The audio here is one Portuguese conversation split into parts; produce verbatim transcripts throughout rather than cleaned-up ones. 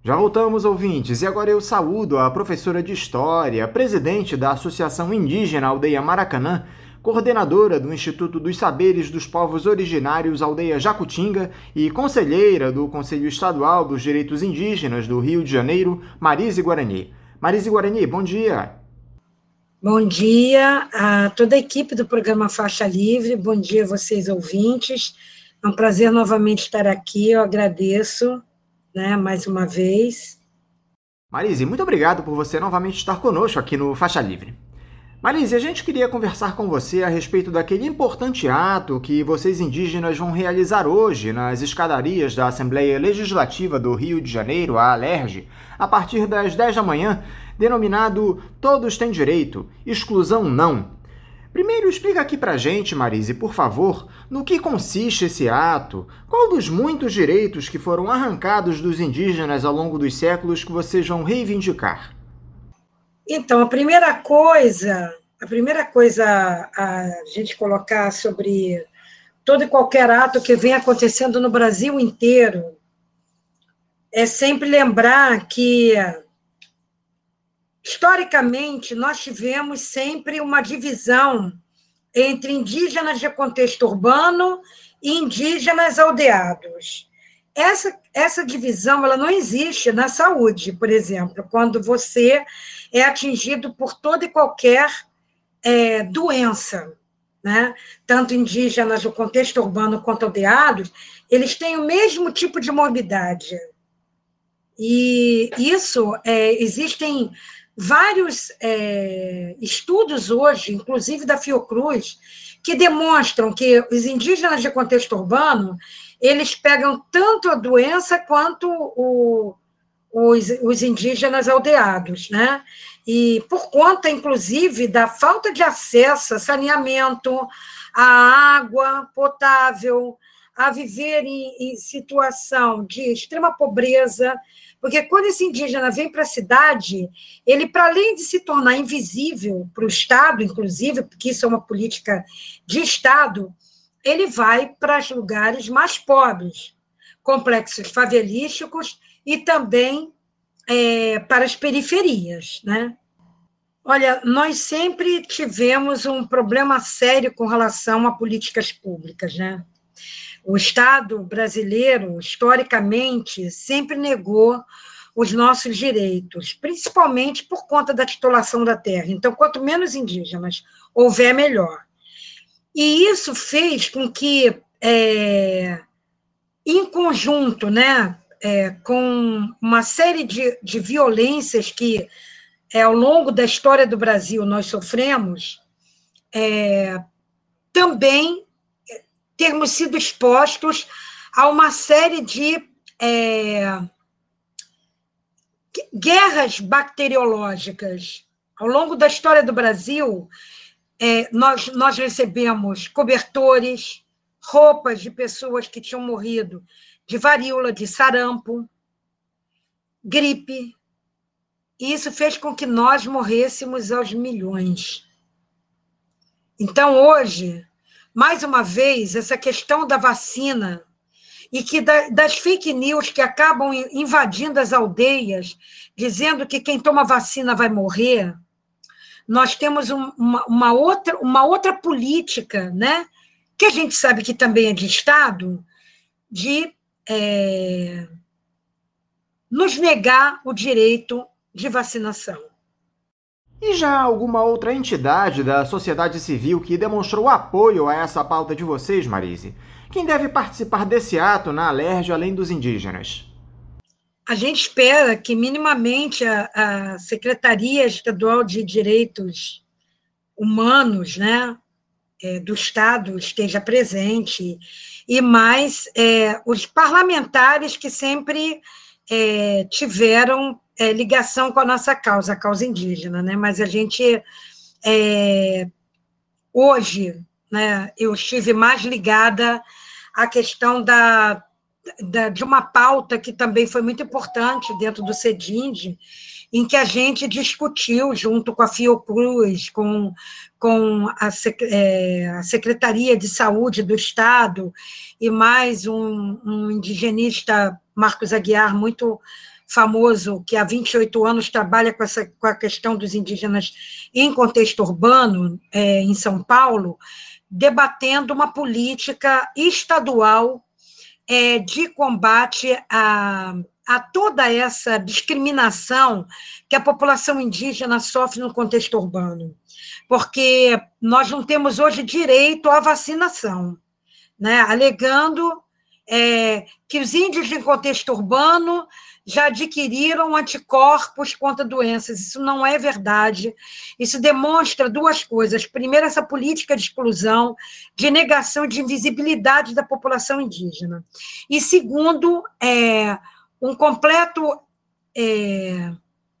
Já voltamos, ouvintes, e agora eu saúdo a professora de História, presidente da Associação Indígena Aldeia Maracanã, coordenadora do Instituto dos Saberes dos Povos Originários Aldeia Jacutinga e conselheira do Conselho Estadual dos Direitos Indígenas do Rio de Janeiro, Marise Guarani. Marise Guarani, bom dia. Bom dia a toda a equipe do programa Faixa Livre, bom dia a vocês ouvintes, é um prazer novamente estar aqui, eu agradeço, né, mais uma vez. Marise, muito obrigado por você novamente estar conosco aqui no Faixa Livre. Marise, a gente queria conversar com você a respeito daquele importante ato que vocês indígenas vão realizar hoje nas escadarias da Assembleia Legislativa do Rio de Janeiro, a ALERJ, a partir das dez da manhã, denominado Todos têm Direito, Exclusão Não. Primeiro, explica aqui pra gente, Marise, por favor, no que consiste esse ato, qual dos muitos direitos que foram arrancados dos indígenas ao longo dos séculos que vocês vão reivindicar. Então, a primeira coisa, a primeira coisa a gente colocar sobre todo e qualquer ato que vem acontecendo no Brasil inteiro é sempre lembrar que, historicamente, nós tivemos sempre uma divisão entre indígenas de contexto urbano e indígenas aldeados. Essa, essa divisão ela não existe na saúde, por exemplo, quando você é atingido por toda e qualquer é, doença, né? Tanto indígenas do contexto urbano quanto aldeados, eles têm o mesmo tipo de morbidade. E isso, é, existem vários é, estudos hoje, inclusive da Fiocruz, que demonstram que os indígenas de contexto urbano, eles pegam tanto a doença quanto o, os, os indígenas aldeados, né? E por conta, inclusive, da falta de acesso a saneamento, a água potável, a viver em, em situação de extrema pobreza, porque quando esse indígena vem para a cidade, ele, para além de se tornar invisível para o Estado, inclusive, porque isso é uma política de Estado, ele vai para os lugares mais pobres, complexos favelísticos e também é, para as periferias, né? Olha, nós sempre tivemos um problema sério com relação a políticas públicas, né? O Estado brasileiro, historicamente, sempre negou os nossos direitos, principalmente por conta da titulação da terra. Então, quanto menos indígenas houver, melhor. E isso fez com que, é, em conjunto, né, é, com uma série de, de violências que, é, ao longo da história do Brasil, nós sofremos, é, também termos sido expostos a uma série de é, guerras bacteriológicas. Ao longo da história do Brasil, é, nós, nós recebemos cobertores, roupas de pessoas que tinham morrido de varíola, de sarampo, gripe, e isso fez com que nós morrêssemos aos milhões. Então, hoje, mais uma vez, essa questão da vacina e que das fake news que acabam invadindo as aldeias, dizendo que quem toma vacina vai morrer, nós temos uma, uma, outra, uma outra política, né, que a gente sabe que também é de Estado, de é, nos negar o direito de vacinação. E já alguma outra entidade da sociedade civil que demonstrou apoio a essa pauta de vocês, Marise? Quem deve participar desse ato na ALERJ, além dos indígenas? A gente espera que, minimamente, a, a Secretaria Estadual de Direitos Humanos, né, é, do Estado esteja presente, e mais é, os parlamentares que sempre é, tiveram é, ligação com a nossa causa, a causa indígena, né? Mas a gente, é, hoje, né, eu estive mais ligada à questão da, da, de uma pauta que também foi muito importante dentro do CEDIND, em que a gente discutiu, junto com a Fiocruz, com, com a, é, a Secretaria de Saúde do Estado, e mais um, um indigenista, Marcos Aguiar, muito famoso, que há vinte e oito anos trabalha com, essa, com a questão dos indígenas em contexto urbano, é, em São Paulo, debatendo uma política estadual é, de combate a, a toda essa discriminação que a população indígena sofre no contexto urbano. Porque nós não temos hoje direito à vacinação, né? Alegando é, que os índios de contexto urbano já adquiriram anticorpos contra doenças. Isso não é verdade. Isso demonstra duas coisas. Primeiro, essa política de exclusão, de negação, de invisibilidade da população indígena. E segundo, é, um completo é,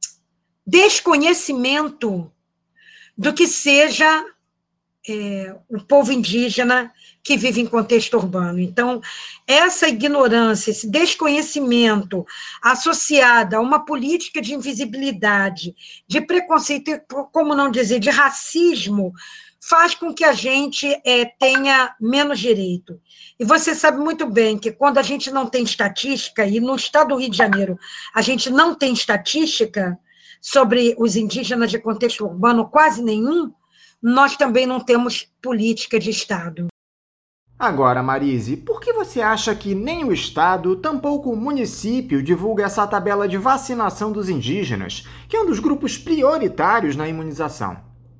desconhecimento do que seja é, o povo indígena que vive em contexto urbano. Então, essa ignorância, esse desconhecimento associada a uma política de invisibilidade, de preconceito, como não dizer, de racismo, faz com que a gente é, tenha menos direito. E você sabe muito bem que quando a gente não tem estatística, e no estado do Rio de Janeiro a gente não tem estatística sobre os indígenas de contexto urbano, quase nenhum, nós também não temos política de Estado. Agora, Marise, por que você acha que nem o Estado, tampouco o município divulga essa tabela de vacinação dos indígenas, que é um dos grupos prioritários na imunização?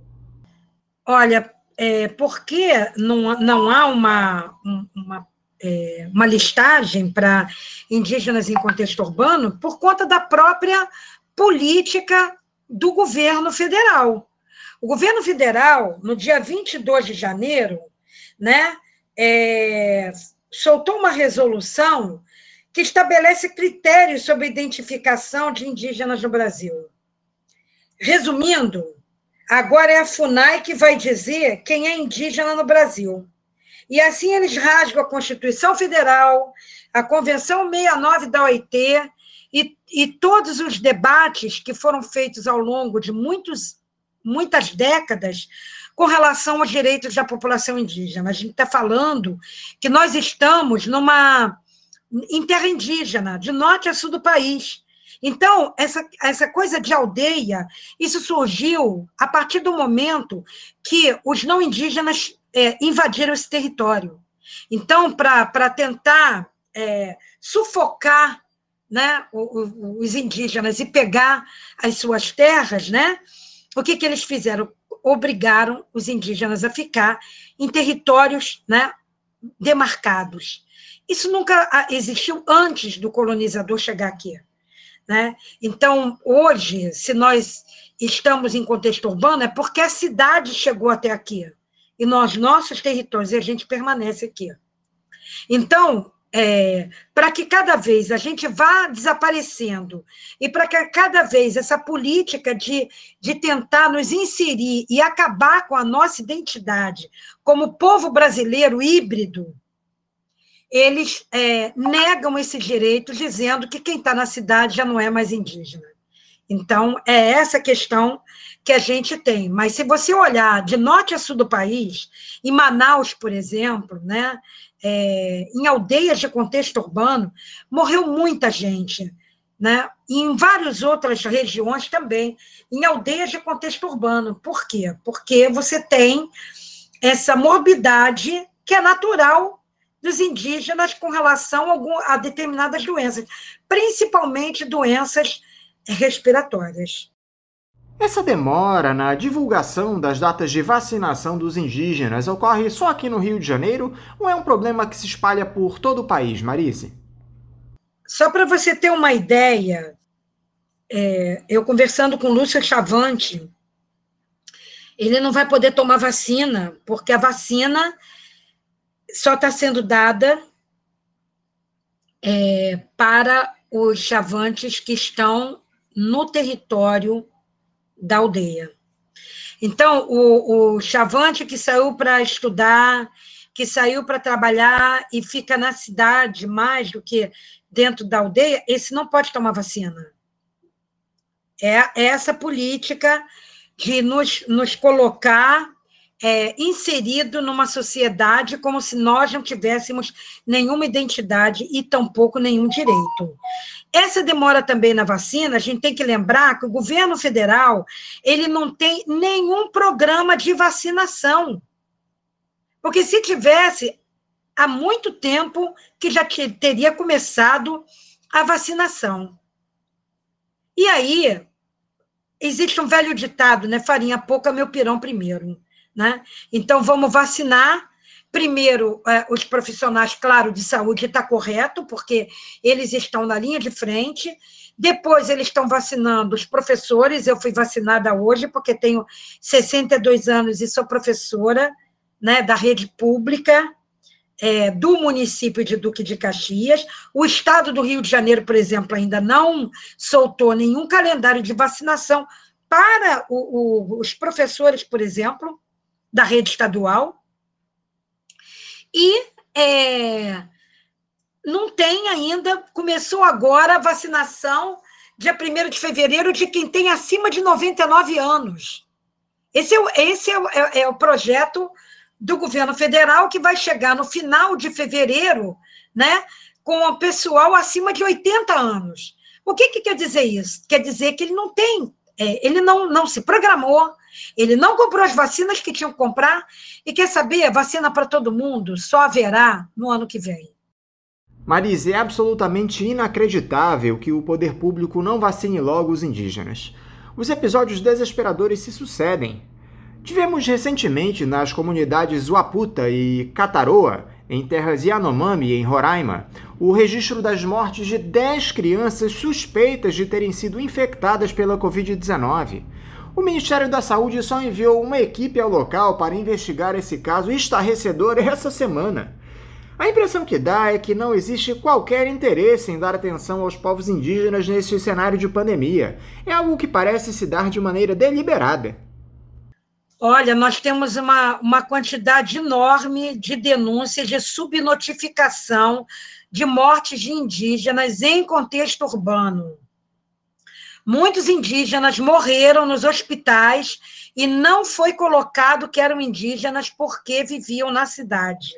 Olha, é, porque não, não há uma, uma, é, uma listagem para indígenas em contexto urbano por conta da própria política do governo federal. O governo federal, no dia vinte e dois de janeiro, né, é, soltou uma resolução que estabelece critérios sobre a identificação de indígenas no Brasil. Resumindo, agora é a FUNAI que vai dizer quem é indígena no Brasil. E assim eles rasgam a Constituição Federal, a Convenção sessenta e nove da O I T e, e todos os debates que foram feitos ao longo de muitos, muitas décadas com relação aos direitos da população indígena. A gente está falando que nós estamos numa, em terra indígena, de norte a sul do país. Então, essa, essa coisa de aldeia, isso surgiu a partir do momento que os não indígenas é, invadiram esse território. Então, para tentar é, sufocar, né, os indígenas e pegar as suas terras, né, o que, que eles fizeram? Obrigaram os indígenas a ficar em territórios, né, demarcados. Isso nunca existiu antes do colonizador chegar aqui. Né? Então, hoje, se nós estamos em contexto urbano, é porque a cidade chegou até aqui, e nós, nossos territórios, e a gente permanece aqui. Então, é, para que cada vez a gente vá desaparecendo, e para que cada vez essa política de, de tentar nos inserir e acabar com a nossa identidade como povo brasileiro híbrido, eles é, negam esse direito, dizendo que quem está na cidade já não é mais indígena. Então, é essa questão que a gente tem. Mas se você olhar de norte a sul do país, em Manaus, por exemplo, né, é, em aldeias de contexto urbano, morreu muita gente, né, e em várias outras regiões também, em aldeias de contexto urbano. Por quê? Porque você tem essa morbidade que é natural dos indígenas com relação a determinadas doenças, principalmente doenças respiratórias. Essa demora na divulgação das datas de vacinação dos indígenas ocorre só aqui no Rio de Janeiro ou é um problema que se espalha por todo o país, Marise? Só para você ter uma ideia, é, eu conversando com o Lúcio Chavante, ele não vai poder tomar vacina, porque a vacina só está sendo dada é, para os chavantes que estão no território da aldeia. Então, o, o chavante que saiu para estudar, que saiu para trabalhar e fica na cidade mais do que dentro da aldeia, esse não pode tomar vacina. É, é essa política de nos, nos colocar é, inserido numa sociedade como se nós não tivéssemos nenhuma identidade e tampouco nenhum direito. Essa demora também na vacina, a gente tem que lembrar que o governo federal ele não tem nenhum programa de vacinação. Porque se tivesse, há muito tempo que já teria começado a vacinação. E aí, existe um velho ditado, né? Farinha pouca, meu pirão primeiro. Né? Então, vamos vacinar. Primeiro, eh, os profissionais, claro, de saúde, está correto, porque eles estão na linha de frente. Depois, eles estão vacinando os professores. Eu fui vacinada hoje, porque tenho sessenta e dois anos e sou professora, né, da rede pública, é, do município de Duque de Caxias. O estado do Rio de Janeiro, por exemplo, ainda não soltou nenhum calendário de vacinação para o, o, os professores, por exemplo, da rede estadual. E é, não tem ainda, começou agora a vacinação, dia primeiro de fevereiro, de quem tem acima de noventa e nove anos. Esse é, o, esse é, o, é, é o projeto do governo federal, que vai chegar no final de fevereiro, né, com o pessoal acima de oitenta anos. O que, que quer dizer isso? Quer dizer que ele não tem, é, ele não, não se programou, ele não comprou as vacinas que tinham que comprar, e quer saber, vacina para todo mundo só haverá no ano que vem. Marise, é absolutamente inacreditável que o poder público não vacine logo os indígenas. Os episódios desesperadores se sucedem. Tivemos recentemente nas comunidades Uaputa e Cataroa, em terras Yanomami, em Roraima, o registro das mortes de dez crianças suspeitas de terem sido infectadas pela covid dezenove. O Ministério da Saúde só enviou uma equipe ao local para investigar esse caso estarrecedor essa semana. A impressão que dá é que não existe qualquer interesse em dar atenção aos povos indígenas neste cenário de pandemia. É algo que parece se dar de maneira deliberada. Olha, nós temos uma, uma quantidade enorme de denúncias de subnotificação de mortes de indígenas em contexto urbano. Muitos indígenas morreram nos hospitais e não foi colocado que eram indígenas porque viviam na cidade.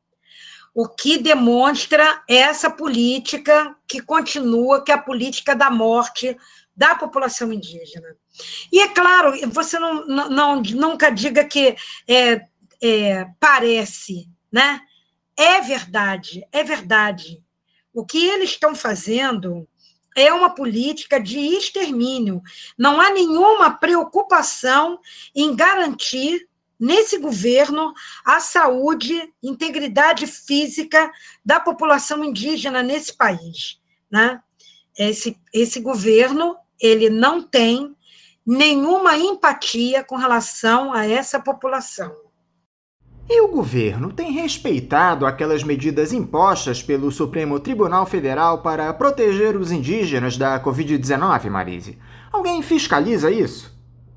O que demonstra essa política que continua, que é a política da morte da população indígena. E, é claro, você não, não, nunca diga que é, é, parece, né? É verdade, é verdade. O que eles estão fazendo é uma política de extermínio. Não há nenhuma preocupação em garantir, nesse governo, a saúde, integridade física da população indígena nesse país. Né? Esse, esse governo, ele não tem nenhuma empatia com relação a essa população. E o governo tem respeitado aquelas medidas impostas pelo Supremo Tribunal Federal para proteger os indígenas da covid dezenove, Marise? Alguém fiscaliza isso?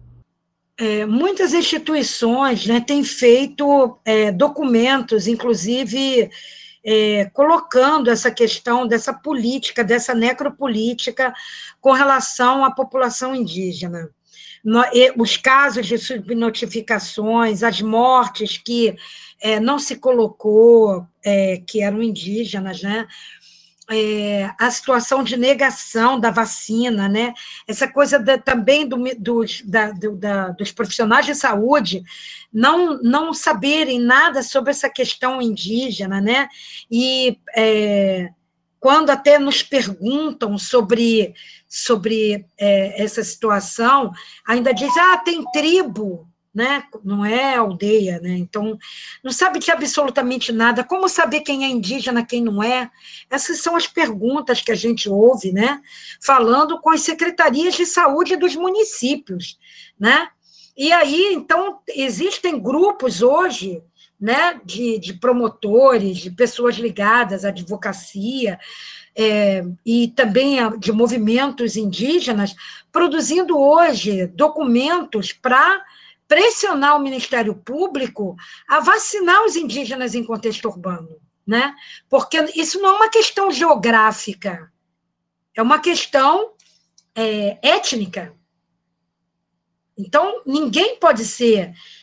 É, muitas instituições, né, têm feito é, documentos, inclusive é, colocando essa questão dessa política, dessa necropolítica com relação à população indígena. Os casos de subnotificações, as mortes que é, não se colocou, é, que eram indígenas, né? É, a situação de negação da vacina, né? Essa coisa da, também do, dos, da, do, da, dos profissionais de saúde não, não saberem nada sobre essa questão indígena, né? E é, quando até nos perguntam sobre, sobre é, essa situação, ainda diz, ah, tem tribo, né? Não é aldeia, né? Então, não sabe de absolutamente nada. Como saber quem é indígena, quem não é? Essas são as perguntas que a gente ouve, né? Falando com as secretarias de saúde dos municípios, né? E aí, então, existem grupos hoje, né, de, de promotores, de pessoas ligadas à advocacia, é, e também de movimentos indígenas, produzindo hoje documentos para pressionar o Ministério Público a vacinar os indígenas em contexto urbano, né? Porque isso não é uma questão geográfica, é uma questão é, étnica. Então, ninguém pode ser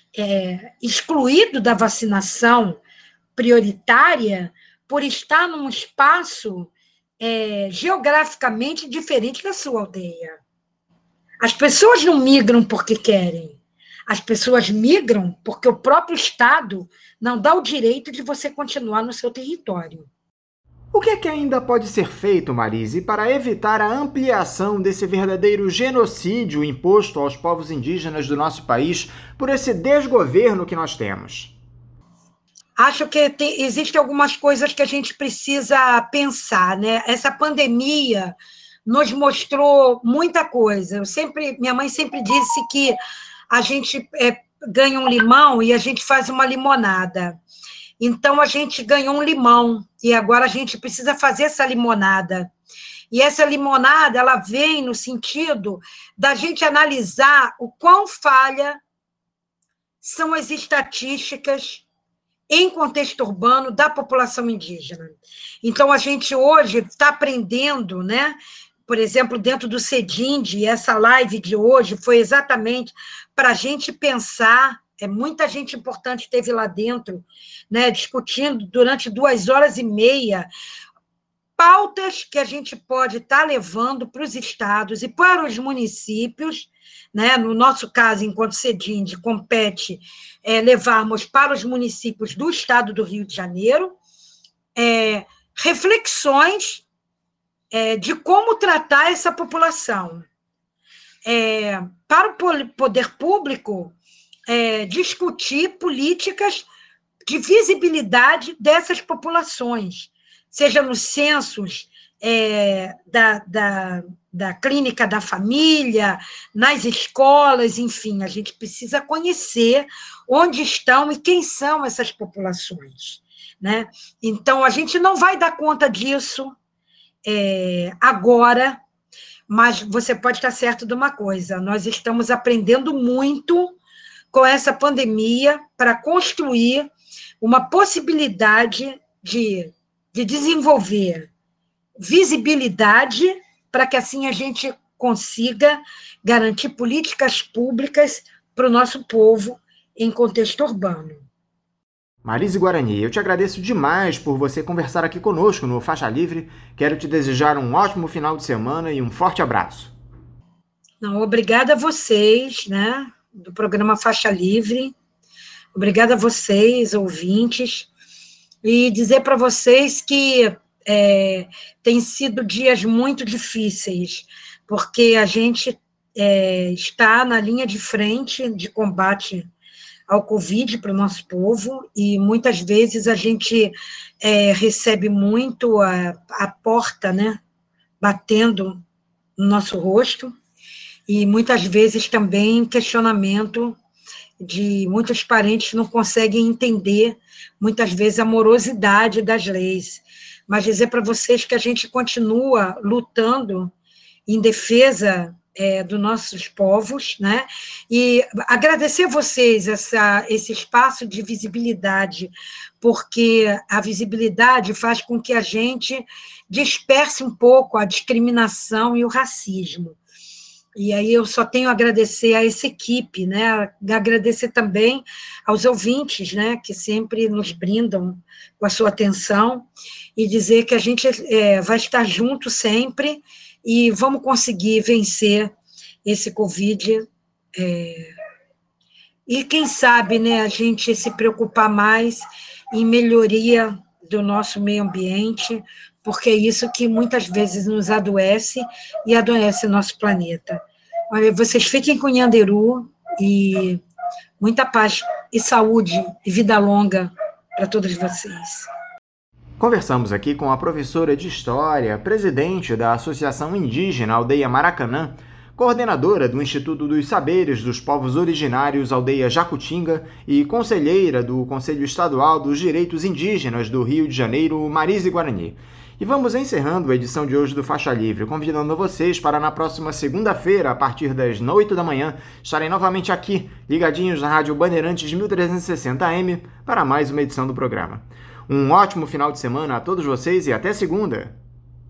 é, excluído da vacinação prioritária por estar num espaço é, geograficamente diferente da sua aldeia. As pessoas não migram porque querem. As pessoas migram porque o próprio Estado não dá o direito de você continuar no seu território. O que é que ainda pode ser feito, Marise, para evitar a ampliação desse verdadeiro genocídio imposto aos povos indígenas do nosso país por esse desgoverno que nós temos? Acho que tem, existem algumas coisas que a gente precisa pensar, né? Essa pandemia nos mostrou muita coisa. Eu sempre, minha mãe sempre disse que a gente é, ganha um limão e a gente faz uma limonada. Então, a gente ganhou um limão e agora a gente precisa fazer essa limonada. E essa limonada, ela vem no sentido da gente analisar o quão falha são as estatísticas em contexto urbano da população indígena. Então, a gente hoje está aprendendo, né? Por exemplo, dentro do CEDIND, essa live de hoje foi exatamente para a gente pensar, é, muita gente importante esteve lá dentro, né, discutindo durante duas horas e meia, pautas que a gente pode estar levando para os estados e para os municípios, né? No nosso caso, enquanto CEDIND, compete é, levarmos para os municípios do estado do Rio de Janeiro é, reflexões é, de como tratar essa população. É, para o poder público, é, discutir políticas de visibilidade dessas populações, seja nos censos é, da, da, da clínica da família, nas escolas, enfim, a gente precisa conhecer onde estão e quem são essas populações, né? Então, a gente não vai dar conta disso é, agora, mas você pode estar certo de uma coisa, nós estamos aprendendo muito com essa pandemia para construir uma possibilidade de, de desenvolver visibilidade para que assim a gente consiga garantir políticas públicas para o nosso povo em contexto urbano. Marise Guarani, eu te agradeço demais por você conversar aqui conosco no Faixa Livre. Quero te desejar um ótimo final de semana e um forte abraço. Não, obrigada a vocês, né, do programa Faixa Livre. Obrigada a vocês, ouvintes. E dizer para vocês que é, tem sido dias muito difíceis, porque a gente é, está na linha de frente de combate ao Covid para o nosso povo, e muitas vezes a gente é, recebe muito a, a porta, né, batendo no nosso rosto, e muitas vezes também questionamento de muitos parentes não conseguem entender, muitas vezes, a morosidade das leis. Mas dizer para vocês que a gente continua lutando em defesa é, dos nossos povos, né? E agradecer a vocês essa, esse espaço de visibilidade, porque a visibilidade faz com que a gente disperse um pouco a discriminação e o racismo. E aí eu só tenho a agradecer a essa equipe, né? Agradecer também aos ouvintes, né? Que sempre nos brindam com a sua atenção, e dizer que a gente é, vai estar junto sempre e vamos conseguir vencer esse Covid. É, e quem sabe, né, a gente se preocupar mais em melhoria do nosso meio ambiente, porque é isso que muitas vezes nos adoece e adoece o nosso planeta. Olha, vocês fiquem com Nhanderu e muita paz e saúde e vida longa para todos vocês. Conversamos aqui com a professora de História, presidente da Associação Indígena Aldeia Maracanã, coordenadora do Instituto dos Saberes dos Povos Originários Aldeia Jacutinga e conselheira do Conselho Estadual dos Direitos Indígenas do Rio de Janeiro, Marise Guarani. E vamos encerrando a edição de hoje do Faixa Livre, convidando vocês para na próxima segunda-feira, a partir das oito da manhã, estarem novamente aqui, ligadinhos na Rádio Bandeirantes mil trezentos e sessenta A M, para mais uma edição do programa. Um ótimo final de semana a todos vocês e até segunda!